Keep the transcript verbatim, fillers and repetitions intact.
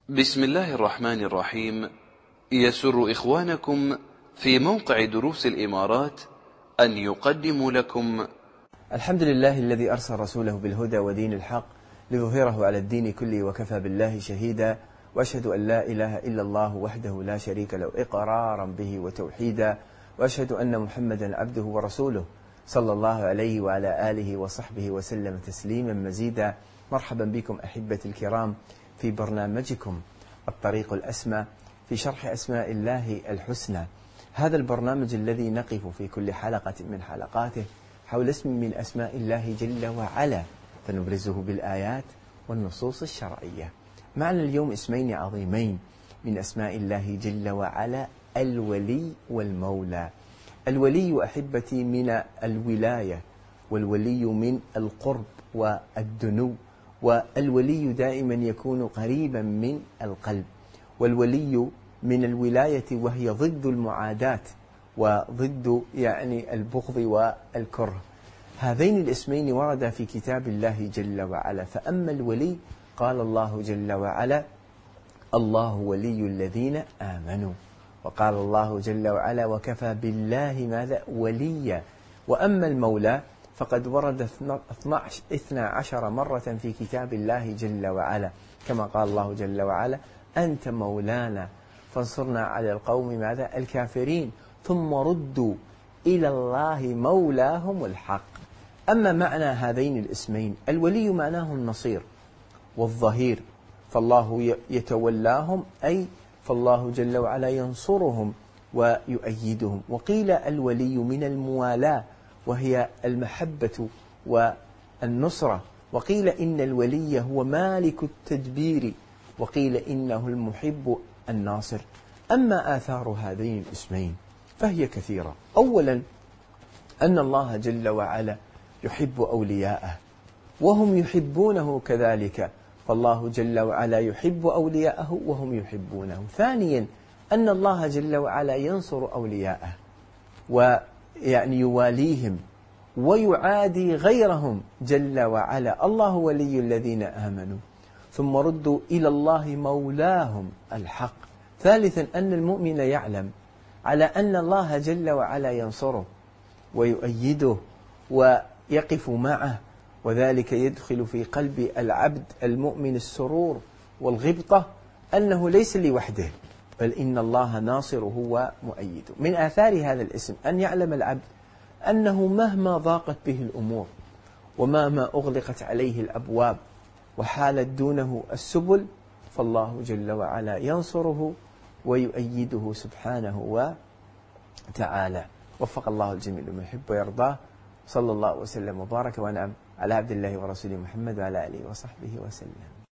بسم الله الرحمن الرحيم. يسر إخوانكم في موقع دروس الإمارات أن يقدموا لكم الحمد لله الذي أرسل رسوله بالهدى ودين الحق ليظهره على الدين كله وكفى بالله شهيدا، وأشهد أن لا إله إلا الله وحده لا شريك له إقرارا به وتوحيدا، وأشهد أن محمدا عبده ورسوله صلى الله عليه وعلى آله وصحبه وسلم تسليما مزيدا. مرحبا بكم أحبتي الكرام في برنامجكم الطريق الأسمى في شرح أسماء الله الحسنى، هذا البرنامج الذي نقف في كل حلقة من حلقاته حول اسم من أسماء الله جل وعلا فنبرزه بالآيات والنصوص الشرعية. معنا اليوم اسمين عظيمين من أسماء الله جل وعلا، الولي والمولى. الولي أحبتي من الولاية، والولي من القرب والدنو، والولي دائما يكون قريبا من القلب، والولي من الولاية وهي ضد المعاداة وضد يعني البغض والكره. هذين الاسمين وردا في كتاب الله جل وعلا. فأما الولي قال الله جل وعلا: الله ولي الذين آمنوا، وقال الله جل وعلا: وكفى بالله ماذا وليا. وأما المولى فقد ورد اثنى عشر مرة في كتاب الله جل وعلا، كما قال الله جل وعلا: أنت مولانا فانصرنا على القوم ماذا الكافرين ثم ردوا إلى الله مولاهم الحق. أما معنى هذين الاسمين، الولي معناه النصير والظهير، فالله يتولاهم أي فالله جل وعلا ينصرهم ويؤيدهم. وقيل الولي من الموالاة وهي المحبة والنصرة، وقيل إن الولي هو مالك التدبير، وقيل إنه المحب الناصر. أما آثار هذين الاسمين فهي كثيرة. أولا أن الله جل وعلا يحب أولياءه وهم يحبونه كذلك، فالله جل وعلا يحب أولياءه وهم يحبونه. ثانيا أن الله جل وعلا ينصر أولياءه ويعني يواليهم ويعادي غيرهم جل وعلا. الله ولي الذين آمنوا ثم ردوا إلى الله مولاهم الحق. ثالثا أن المؤمن يعلم على أن الله جل وعلا ينصره ويؤيده ويقف معه، وذلك يدخل في قلب العبد المؤمن السرور والغبطة أنه ليس لوحده، بل إن الله ناصره ومؤيده. من آثار هذا الاسم أن يعلم العبد أنه مهما ضاقت به الأمور ومهما أغلقت عليه الأبواب وحالت دونه السبل، فالله جل وعلا ينصره ويؤيده سبحانه وتعالى. وفق الله الجميع لما يحب ويرضاه. صلى الله وسلم وبارك ونعم على عبد الله ورسوله محمد وعلى آله وصحبه وسلم.